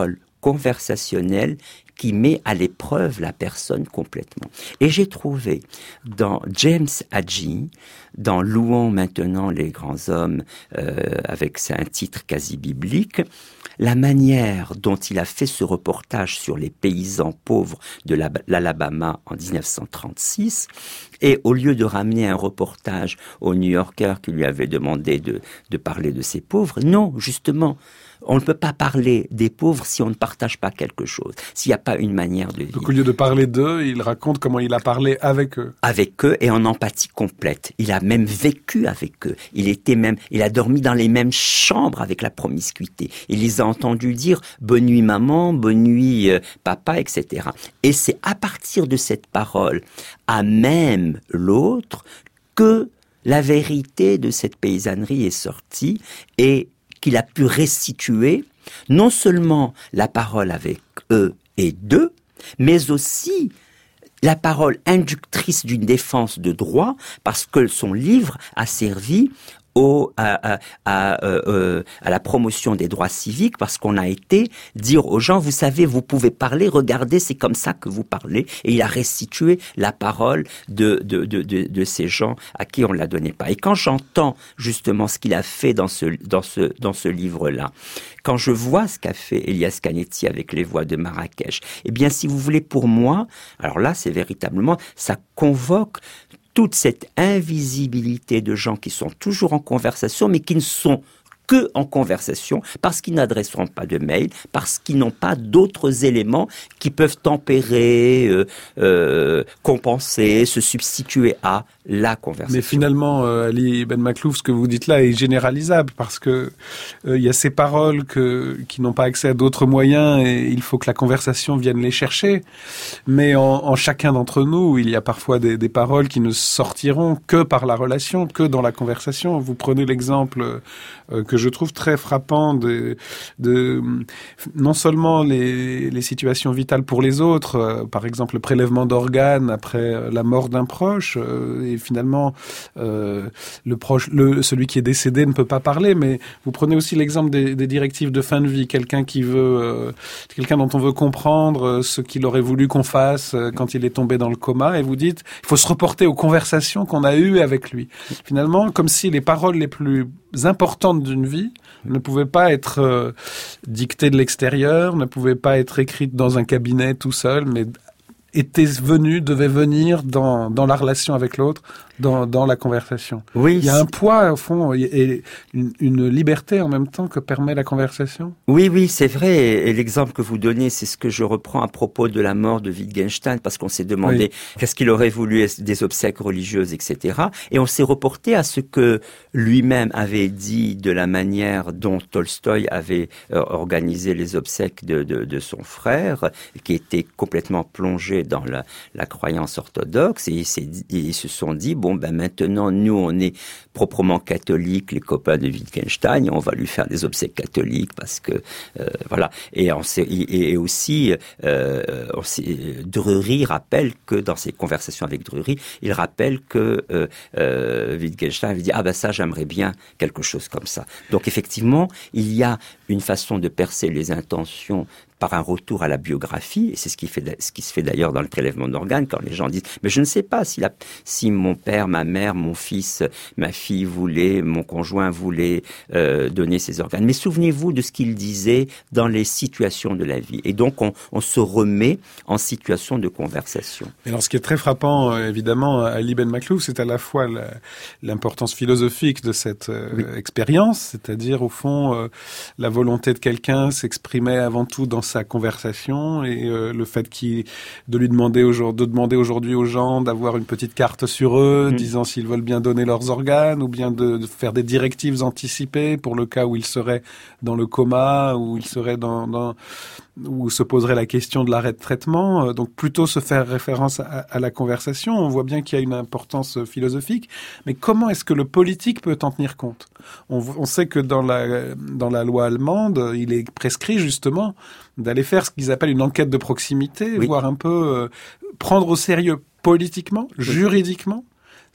conversationnel qui met à l'épreuve la personne complètement. Et j'ai trouvé dans James Hadji, dans Louons maintenant les grands hommes, euh, avec c'est un titre quasi biblique, la manière dont il a fait ce reportage sur les paysans pauvres de l'Alabama en dix-neuf cent trente-six, et au lieu de ramener un reportage au New Yorker qui lui avait demandé de, de parler de ces pauvres, non, justement, on ne peut pas parler des pauvres si on ne partage pas quelque chose, s'il n'y a pas une manière de vivre. Donc au lieu de parler d'eux, il raconte comment il a parlé avec eux. Avec eux et en empathie complète. Il a même vécu avec eux. Il était même, il a dormi dans les mêmes chambres avec la promiscuité. Il les a entendus dire « bonne nuit maman, bonne nuit euh, papa », et cetera. Et c'est à partir de cette parole à même l'autre que la vérité de cette paysannerie est sortie et qu'il a pu restituer non seulement la parole avec eux et d'eux, mais aussi la parole inductrice d'une défense de droit, parce que son livre a servi au, à, à, à, euh, à la promotion des droits civiques, parce qu'on a été dire aux gens, vous savez, vous pouvez parler, regardez, c'est comme ça que vous parlez, et il a restitué la parole de, de, de, de, de ces gens à qui on ne la donnait pas. Et quand j'entends justement ce qu'il a fait dans ce, dans ce, dans ce livre-là, quand je vois ce qu'a fait Elias Canetti avec les voix de Marrakech, eh bien, si vous voulez, pour moi, alors là, c'est véritablement, ça convoque toute cette invisibilité de gens qui sont toujours en conversation, mais qui ne sont que en conversation, parce qu'ils n'adresseront pas de mail, parce qu'ils n'ont pas d'autres éléments qui peuvent tempérer, euh, euh, compenser, se substituer à la conversation. Mais finalement, euh, Ali Ben Maklouf, ce que vous dites là est généralisable, parce que euh, il y a ces paroles que, qui n'ont pas accès à d'autres moyens, et il faut que la conversation vienne les chercher. Mais en, en chacun d'entre nous, il y a parfois des, des paroles qui ne sortiront que par la relation, que dans la conversation. Vous prenez l'exemple euh, que je trouve très frappant de, de non seulement les, les situations vitales pour les autres, euh, par exemple le prélèvement d'organes après la mort d'un proche, euh, et finalement euh, le proche, le, celui qui est décédé ne peut pas parler, mais vous prenez aussi l'exemple des, des directives de fin de vie, quelqu'un qui veut, euh, quelqu'un dont on veut comprendre ce qu'il aurait voulu qu'on fasse quand il est tombé dans le coma, et vous dites, il faut se reporter aux conversations qu'on a eues avec lui. Finalement, comme si les paroles les plus importantes d'une vie ne pouvaient pas être euh, dictées de l'extérieur, ne pouvaient pas être écrites dans un cabinet tout seul, mais étaient venues, devaient venir dans, dans la relation avec l'autre, dans, dans la conversation. Oui, il y a un poids, au fond, et une, une liberté en même temps que permet la conversation. Oui, oui, c'est vrai. Et l'exemple que vous donnez, c'est ce que je reprends à propos de la mort de Wittgenstein, parce qu'on s'est demandé oui. qu'est-ce qu'il aurait voulu, des obsèques religieuses, et cetera. Et on s'est reporté à ce que lui-même avait dit de la manière dont Tolstoï avait euh, organisé les obsèques de, de, de son frère, qui était complètement plongé dans la, la croyance orthodoxe. Et ils, s'est, ils se sont dit, bon, ben maintenant, nous, on est proprement catholiques, les copains de Wittgenstein, et on va lui faire des obsèques catholiques, parce que, euh, voilà. Et, on s'est, et, et aussi, euh, on s'est, Drury rappelle que, dans ses conversations avec Drury, il rappelle que euh, euh, Wittgenstein avait dit, ah ben ça, j'aimerais bien quelque chose comme ça. Donc, effectivement, il y a une façon de percer les intentions par un retour à la biographie, et c'est ce qui, fait, ce qui se fait d'ailleurs dans le prélèvement d'organes, quand les gens disent « mais je ne sais pas si, la, si mon père, ma mère, mon fils, ma fille voulait, mon conjoint voulait euh, donner ses organes ». Mais souvenez-vous de ce qu'il disait dans les situations de la vie. Et donc, on, on se remet en situation de conversation. Et alors, ce qui est très frappant, évidemment, à Ali Ben Maklouf, c'est à la fois la, l'importance philosophique de cette euh, oui. expérience, c'est-à-dire, au fond, euh, la volonté de quelqu'un s'exprimait avant tout dans sa conversation, et euh, le fait qu'il, de lui demander aujourd'hui, de demander aujourd'hui aux gens d'avoir une petite carte sur eux, mmh. disant s'ils veulent bien donner leurs organes, ou bien de, de faire des directives anticipées pour le cas où ils seraient dans le coma, où ils seraient dans, dans où se poserait la question de l'arrêt de traitement. Donc plutôt se faire référence à, à la conversation. On voit bien qu'il y a une importance philosophique, mais comment est-ce que le politique peut en tenir compte ? On, on sait que dans la, dans la loi allemande, il est prescrit justement d'aller faire ce qu'ils appellent une enquête de proximité, oui. voire un peu euh, prendre au sérieux politiquement, oui. juridiquement,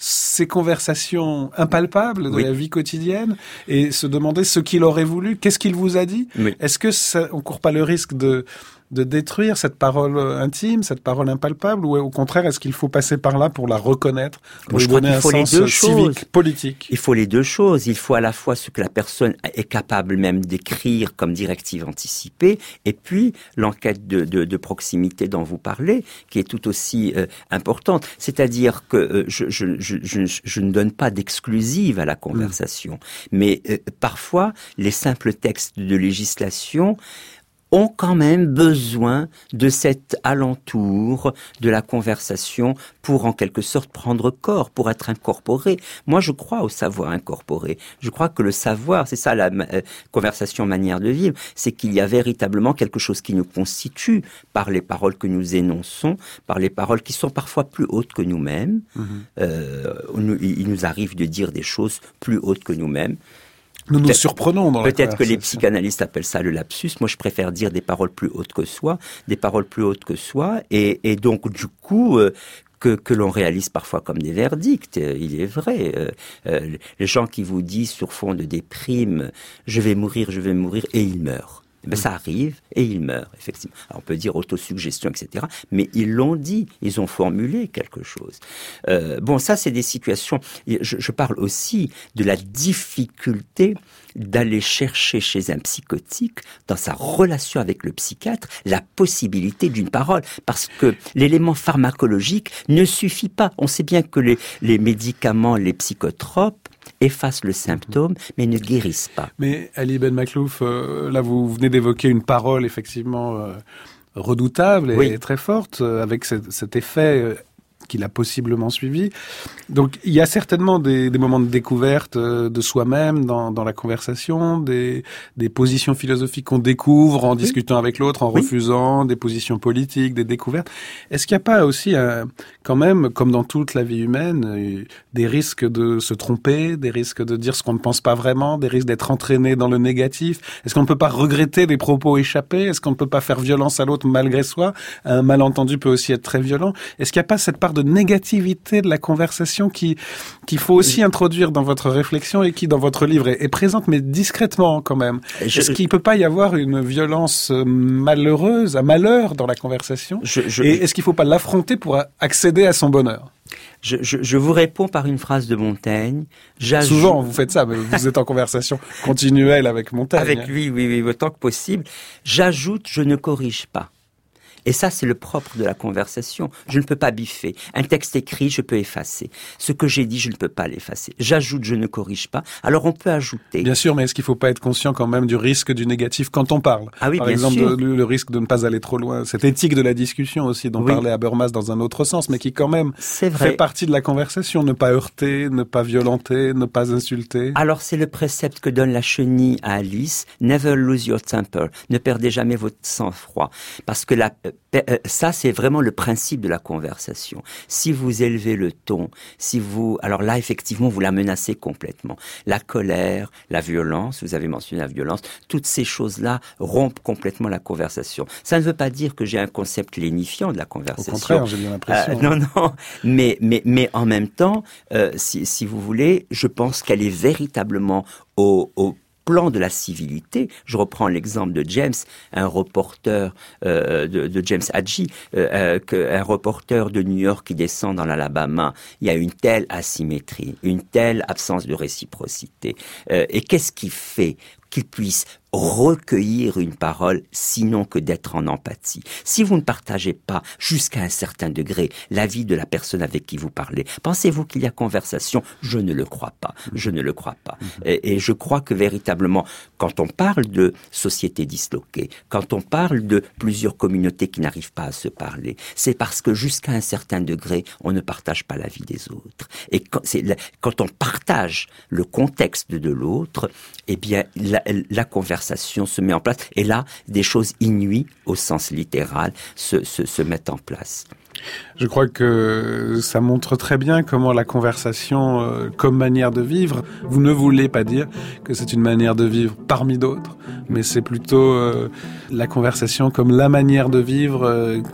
ces conversations impalpables de oui. la vie quotidienne et se demander ce qu'il aurait voulu, qu'est-ce qu'il vous a dit? Oui. Est-ce que ça, on court pas le risque de de détruire cette parole intime, cette parole impalpable, ou au contraire, est-ce qu'il faut passer par là pour la reconnaître, pour Moi, lui donner un sens civique, choses. politique? Il faut les deux choses. Il faut à la fois ce que la personne est capable même d'écrire comme directive anticipée, et puis l'enquête de, de, de proximité dont vous parlez, qui est tout aussi euh, importante. C'est-à-dire que euh, je, je, je, je, je ne donne pas d'exclusive à la conversation, mmh. mais euh, parfois les simples textes de législation ont quand même besoin de cet alentour de la conversation pour en quelque sorte prendre corps, pour être incorporé. Moi, je crois au savoir incorporé. Je crois que le savoir, c'est ça la euh, conversation manière de vivre, c'est qu'il y a véritablement quelque chose qui nous constitue par les paroles que nous énonçons, par les paroles qui sont parfois plus hautes que nous-mêmes. Mmh. Euh, nous, il nous arrive de dire des choses plus hautes que nous-mêmes. Nous nous surprenons dans la Peut-être que les psychanalystes appellent ça le lapsus. Moi, je préfère dire des paroles plus hautes que soi, des paroles plus hautes que soi, et, et donc du coup euh, que, que l'on réalise parfois comme des verdicts. Il est vrai, euh, euh, les gens qui vous disent sur fond de déprime, je vais mourir, je vais mourir, et ils meurent. Ben, ça arrive et ils meurent, effectivement. Alors, on peut dire autosuggestion, et cetera. Mais ils l'ont dit, ils ont formulé quelque chose. Euh, bon, ça, c'est des situations... Je, je parle aussi de la difficulté d'aller chercher chez un psychotique, dans sa relation avec le psychiatre, la possibilité d'une parole. Parce que l'élément pharmacologique ne suffit pas. On sait bien que les, les médicaments, les psychotropes, effacent le symptôme, mais ne guérissent pas. Mais Ali Ben Maklouf, euh, là vous venez d'évoquer une parole effectivement euh, redoutable et oui. très forte, euh, avec cet, cet effet euh, qu'il a possiblement suivi. Donc il y a certainement des, des moments de découverte euh, de soi-même dans, dans la conversation, des, des positions philosophiques qu'on découvre en oui. discutant avec l'autre, en oui. refusant, des positions politiques, des découvertes. Est-ce qu'il n'y a pas aussi, un, quand même, comme dans toute la vie humaine, euh, des risques de se tromper, des risques de dire ce qu'on ne pense pas vraiment, des risques d'être entraîné dans le négatif? Est-ce qu'on ne peut pas regretter des propos échappés? Est-ce qu'on ne peut pas faire violence à l'autre malgré soi? Un malentendu peut aussi être très violent. Est-ce qu'il n'y a pas cette part de négativité de la conversation qui qu'il faut aussi introduire dans votre réflexion et qui dans votre livre est, est présente mais discrètement quand même? Je, Est-ce qu'il peut pas y avoir une violence malheureuse, un malheur dans la conversation? je, je, Et est-ce qu'il faut pas l'affronter pour accéder à son bonheur? Je, je, je vous réponds par une phrase de Montaigne. J'ajoute... Souvent, vous faites ça, mais vous êtes en conversation continuelle avec Montaigne. Avec lui, oui, oui, autant que possible. J'ajoute, je ne corrige pas. Et ça, c'est le propre de la conversation. Je ne peux pas biffer. Un texte écrit, je peux effacer. Ce que j'ai dit, je ne peux pas l'effacer. J'ajoute, je ne corrige pas. Alors, on peut ajouter. Bien sûr, mais est-ce qu'il ne faut pas être conscient quand même du risque du négatif quand on parle? Ah oui, Par bien exemple, sûr. Le, le risque de ne pas aller trop loin. Cette éthique de la discussion aussi, dont oui. parlait Habermas dans un autre sens, mais qui quand même c'est vrai. fait partie de la conversation. Ne pas heurter, ne pas violenter, ne pas insulter. Alors, c'est le précepte que donne la chenille à Alice. Never lose your temper. Ne perdez jamais votre sang-froid. Parce que la, euh, ça, c'est vraiment le principe de la conversation. Si vous élevez le ton, si vous... Alors là, effectivement, vous la menacez complètement. La colère, la violence, vous avez mentionné la violence, toutes ces choses-là rompent complètement la conversation. Ça ne veut pas dire que j'ai un concept lénifiant de la conversation. Au contraire, j'ai bien l'impression. Euh, non, non, mais, mais, mais en même temps, euh, si, si vous voulez, je pense qu'elle est véritablement au... au plan de la civilité. Je reprends l'exemple de James, un reporter euh, de, de James Hadji, euh, euh, un reporter de New York qui descend dans l'Alabama. Il y a une telle asymétrie, une telle absence de réciprocité. Euh, et qu'est-ce qui fait qu'il puisse recueillir une parole, sinon que d'être en empathie. Si vous ne partagez pas, jusqu'à un certain degré, la vie de la personne avec qui vous parlez, pensez-vous qu'il y a conversation? Je ne le crois pas. Je ne le crois pas. Et, et je crois que véritablement, quand on parle de sociétés disloquées, quand on parle de plusieurs communautés qui n'arrivent pas à se parler, c'est parce que jusqu'à un certain degré, on ne partage pas la vie des autres. Et quand, c'est, quand on partage le contexte de l'autre, eh bien, la, la conversation se met en place. Et là, des choses inouïes, au sens littéral, se, se, se mettent en place. Je crois que ça montre très bien comment la conversation, euh, comme manière de vivre, vous ne voulez pas dire que c'est une manière de vivre parmi d'autres, mais c'est plutôt euh, la conversation comme la manière de vivre euh,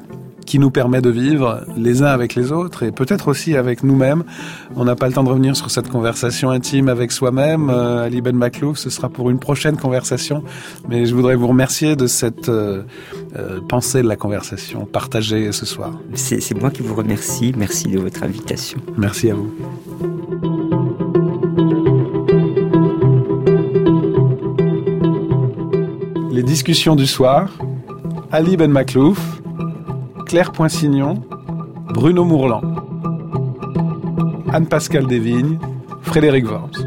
qui nous permet de vivre les uns avec les autres et peut-être aussi avec nous-mêmes. On n'a pas le temps de revenir sur cette conversation intime avec soi-même. Euh, Ali Ben Maklouf, ce sera pour une prochaine conversation. Mais je voudrais vous remercier de cette euh, euh, pensée de la conversation partagée ce soir. C'est, c'est moi qui vous remercie. Merci de votre invitation. Merci à vous. Les discussions du soir, Ali Ben Maklouf, Claire Poinsignon, Bruno Mourlan, Anne-Pascale Desvignes, Frédéric Worms.